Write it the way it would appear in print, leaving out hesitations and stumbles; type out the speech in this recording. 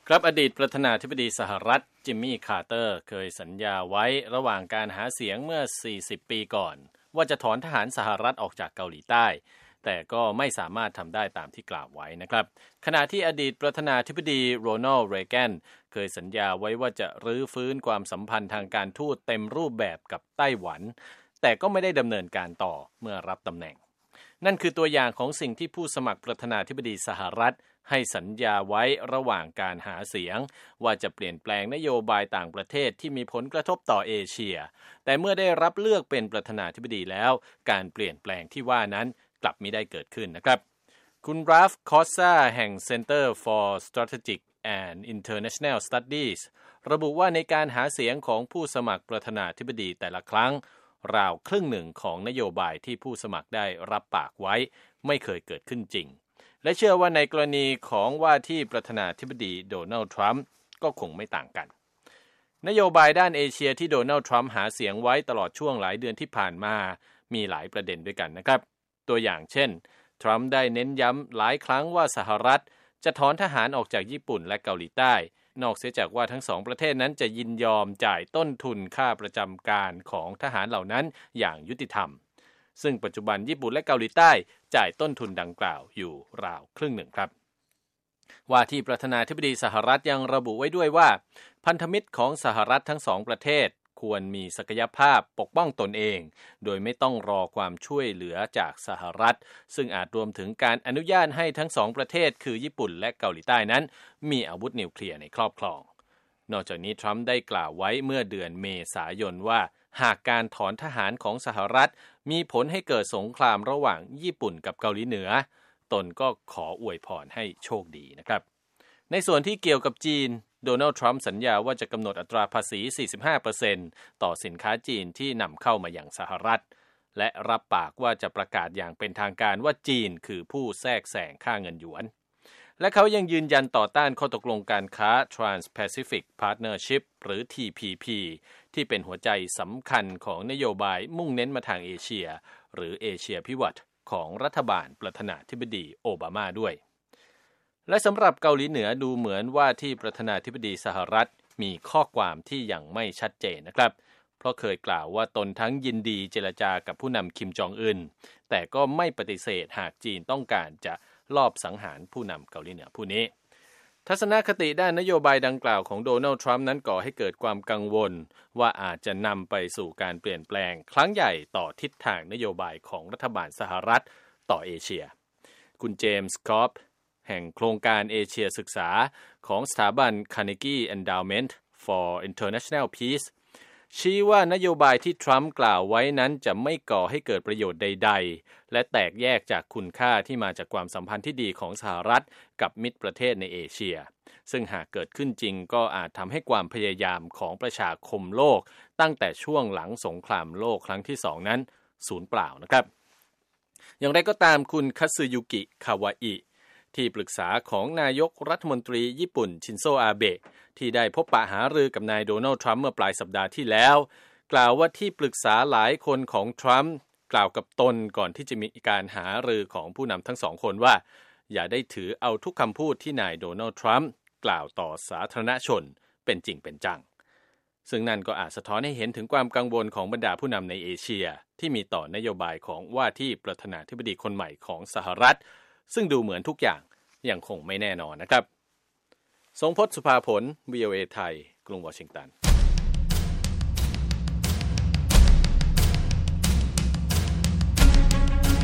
ครับอดีตประธานาธิบดีสหรัฐจิมมี่คาร์เตอร์เคยสัญญาไว้ระหว่างการหาเสียงเมื่อ40ปีก่อนว่าจะถอนทหารสหรัฐออกจากเกาหลีใต้แต่ก็ไม่สามารถทำได้ตามที่กล่าวไว้นะครับขณะที่อดีตประธานาธิบดีโรนัลด์ เรแกนเคยสัญญาไว้ว่าจะรื้อฟื้นความสัมพันธ์ทางการทูตเต็มรูปแบบกับไต้หวันแต่ก็ไม่ได้ดำเนินการต่อเมื่อรับตำแหน่งนั่นคือตัวอย่างของสิ่งที่ผู้สมัครประธานาธิบดีสหรัฐให้สัญญาไว้ระหว่างการหาเสียงว่าจะเปลี่ยนแปลงนโยบายต่างประเทศที่มีผลกระทบต่อเอเชียแต่เมื่อได้รับเลือกเป็นประธานาธิบดีแล้วการเปลี่ยนแปลงที่ว่านั้นกลับไม่ได้เกิดขึ้นนะครับคุณราฟคอสซาแห่ง Center for Strategic and International Studies ระบุว่าในการหาเสียงของผู้สมัครประธานาธิบดีแต่ละครั้งราวครึ่งหนึ่งของนโยบายที่ผู้สมัครได้รับปากไว้ไม่เคยเกิดขึ้นจริงและเชื่อว่าในกรณีของว่าที่ประธานาธิบดีโดนัลด์ทรัมป์ก็คงไม่ต่างกันนโยบายด้านเอเชียที่โดนัลด์ทรัมป์หาเสียงไว้ตลอดช่วงหลายเดือนที่ผ่านมามีหลายประเด็นด้วยกันนะครับตัวอย่างเช่นทรัมป์ได้เน้นย้ำหลายครั้งว่าสหรัฐจะถอนทหารออกจากญี่ปุ่นและเกาหลีใต้นอกเสียจากว่าทั้งสองประเทศนั้นจะยินยอมจ่ายต้นทุนค่าประจำการของทหารเหล่านั้นอย่างยุติธรรมซึ่งปัจจุบันญี่ปุ่นและเกาหลีใต้จ่ายต้นทุนดังกล่าวอยู่ราวครึ่งหนึ่งครับว่าที่ประธานาธิบดีสหรัฐยังระบุไว้ด้วยว่าพันธมิตรของสหรัฐทั้งสองประเทศควรมีศักยภาพปกป้องตนเองโดยไม่ต้องรอความช่วยเหลือจากสหรัฐซึ่งอาจรวมถึงการอนุญาตให้ทั้งสองประเทศคือญี่ปุ่นและเกาหลีใต้นั้นมีอาวุธนิวเคลียร์ในครอบครองนอกจากนี้ทรัมป์ได้กล่าวไว้เมื่อเดือนเมษายนว่าหากการถอนทหารของสหรัฐมีผลให้เกิดสงครามระหว่างญี่ปุ่นกับเกาหลีเหนือตนก็ขออวยพรให้โชคดีนะครับในส่วนที่เกี่ยวกับจีนโดนัลด์ทรัมป์สัญญาว่าจะกำหนดอัตราภาษี 45% ต่อสินค้าจีนที่นำเข้ามาอย่างสหรัฐและรับปากว่าจะประกาศอย่างเป็นทางการว่าจีนคือผู้แทรกแซงค่าเงินหยวนและเขายังยืนยันต่อต้านข้อตกลงการค้า Trans-Pacific Partnership หรือ TPP ที่เป็นหัวใจสำคัญของนโยบายมุ่งเน้นมาทางเอเชียหรือเอเชียพิวัตรของรัฐบาลประธานาธิบดีโอบามาด้วยและสำหรับเกาหลีเหนือดูเหมือนว่าที่ประธานาธิบดีสหรัฐมีข้อความที่ยังไม่ชัดเจนนะครับเพราะเคยกล่าวว่าตนทั้งยินดีเจรจากับผู้นำคิมจองอึนแต่ก็ไม่ปฏิเสธหากจีนต้องการจะลอบสังหารผู้นำเกาหลีเหนือผู้นี้ทัศนคติด้านนโยบายดังกล่าวของโดนัลด์ทรัมป์นั้นก่อให้เกิดความกังวลว่าอาจจะนำไปสู่การเปลี่ยนแปลงครั้งใหญ่ต่อทิศทางนโยบายของรัฐบาลสหรัฐต่อเอเชียคุณเจมส์คอปแห่งโครงการเอเชียศึกษาของสถาบัน Carnegie Endowment for International Peace ชี้ว่านโยบายที่ทรัมป์กล่าวไว้นั้นจะไม่ก่อให้เกิดประโยชน์ใดๆและแตกแยกจากคุณค่าที่มาจากความสัมพันธ์ที่ดีของสหรัฐกับมิตรประเทศในเอเชียซึ่งหากเกิดขึ้นจริงก็อาจทำให้ความพยายามของประชาคมโลกตั้งแต่ช่วงหลังสงครามโลกครั้งที่2นั้นสูญเปล่านะครับอย่างไรก็ตามคุณคัตสึยุกิคาวาอิที่ปรึกษาของนายกรัฐมนตรีญี่ปุ่นชินโซอาเบะที่ได้พบปะหารือกับนายโดนัลด์ทรัมป์เมื่อปลายสัปดาห์ที่แล้วกล่าวว่าที่ปรึกษาหลายคนของทรัมป์กล่าวกับตนก่อนที่จะมีการหารือของผู้นำทั้งสองคนว่าอย่าได้ถือเอาทุกคำพูดที่นายโดนัลด์ทรัมป์กล่าวต่อสาธารณชนเป็นจริงเป็นจังซึ่งนั่นก็อาจสะท้อนให้เห็นถึงความกังวลของบรรดาผู้นำในเอเชียที่มีต่อนโยบายของว่าที่ประธานาธิบดีคนใหม่ของสหรัฐซึ่งดูเหมือนทุกอย่างยังคงไม่แน่นอนนะครับทรงพจน์ สุภาผล VOA ไทยกรุงวอชิงตัน